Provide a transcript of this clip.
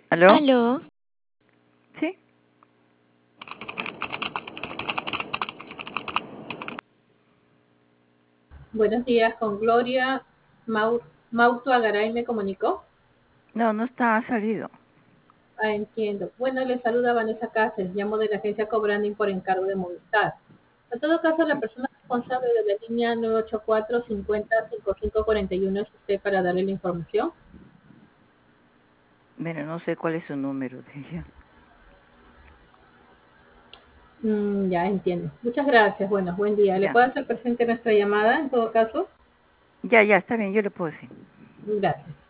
¿Aló? ¿Aló? Sí. Buenos días, con Gloria. Mauto Agaray me comunicó. No, no está salido. Ah, entiendo. Bueno, le saluda Vanessa Cáceres, llamo de la agencia Cobranding por encargo de Movistar. En todo caso, la persona responsable de la línea 984-50-5541 es usted para darle la información. Bueno, no sé cuál es su número de ella. Ya entiendo. Muchas gracias. Bueno, buen día. ¿Le Ya. puedo hacer presente nuestra llamada en todo caso? Ya, está bien, yo le puedo decir. Gracias.